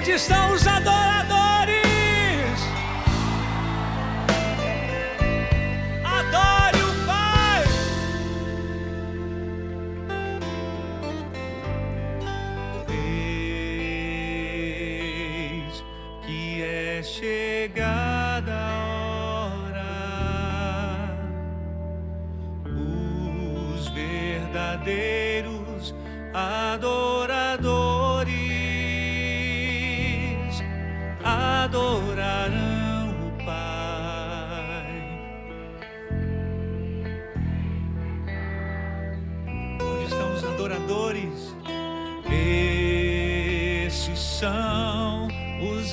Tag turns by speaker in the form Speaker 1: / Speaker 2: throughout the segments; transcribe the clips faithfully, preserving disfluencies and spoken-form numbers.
Speaker 1: Onde estão os adoradores? Adore o Pai. Eis que é chegada a hora, os verdadeiros adoradores adorarão o Pai. Onde estão os adoradores? Esses são os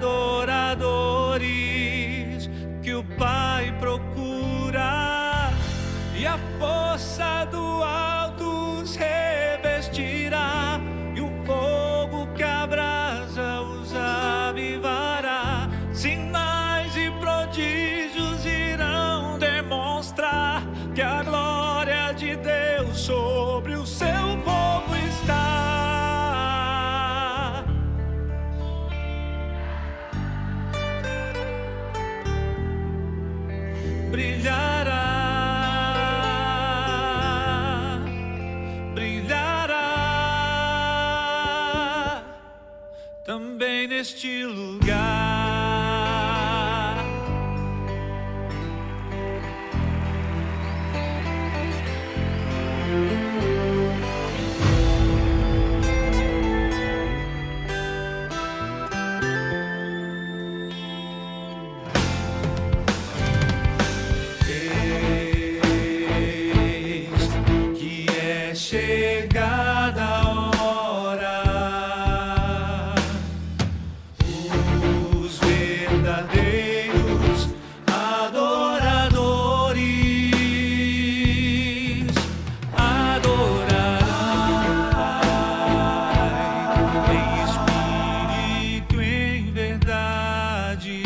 Speaker 1: adoradores que o Pai procura, e a força do alto os revestirá, e o fogo que abrasa os avivará. Sinais e prodígios irão demonstrar que a glória de Deus sobre o seu povo está. Brilhará, brilhará também neste lugar. Eis que é chegada a hora, os verdadeiros adoradores adorarão o Pai em espírito e em verdade.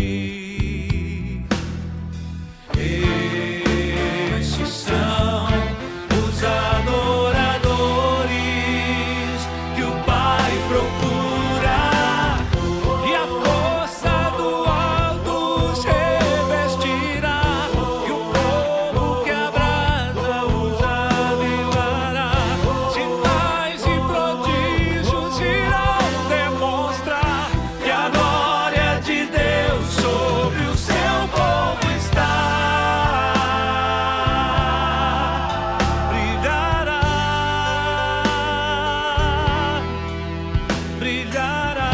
Speaker 1: Esses são os adoradores que o Pai procura, e a força do alto os revestirá, e o fogo que abrasa os avivará. Sinais e prodígios irão demonstrar que a glória de Deus sobre o seu povo está. Brilhará, brilhará,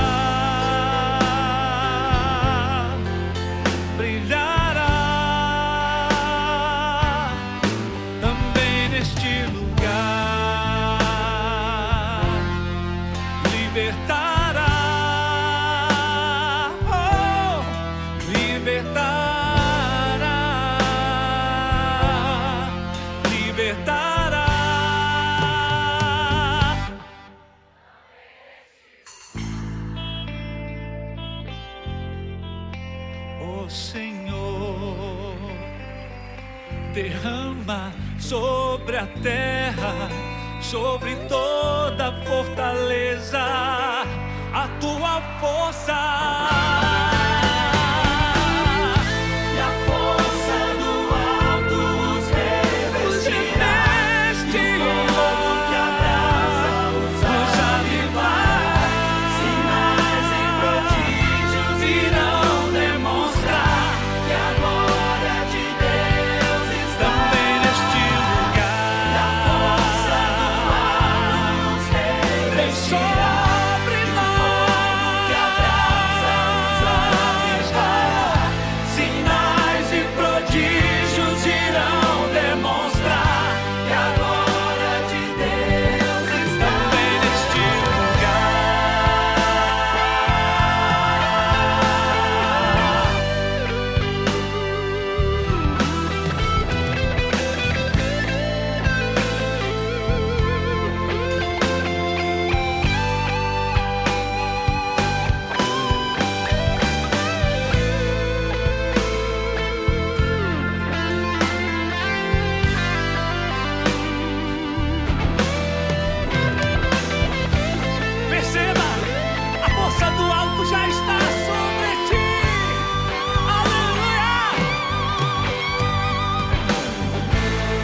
Speaker 1: brilhará também neste lugar. Libertará, oh, libertará, libertará. Ó Senhor, derrama sobre a terra, sobre toda fortaleza, a tua força. E a força do alto os revestirá, e o fogo que abrasa os avivará. Sinais e prodígios irão demonstrar que a glória de Deus está também neste lugar. E a força do alto os revestirá, sobre nós, que abrasa os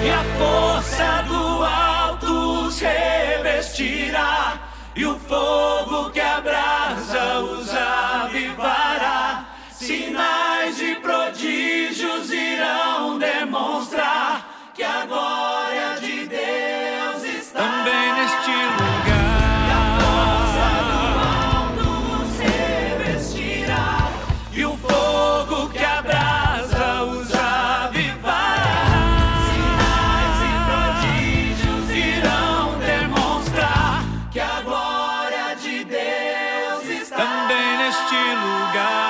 Speaker 1: e a força do alto os revestirá, e o fogo que abrasa os avivará. Sinais e prodígios irão demonstrar que a glória de Deus está também neste lugar. E a força do alto os revestirá, e o fogo que abrasa os avivará. Sinais e prodígios irão demonstrar que a glória de Deus está também neste lugar.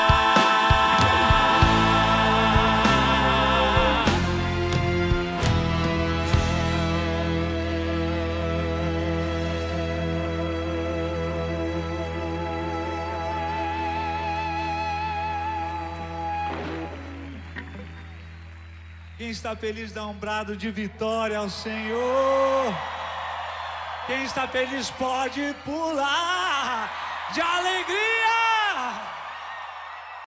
Speaker 1: Quem está feliz dá um brado de vitória ao Senhor. Quem está feliz pode pular de alegria.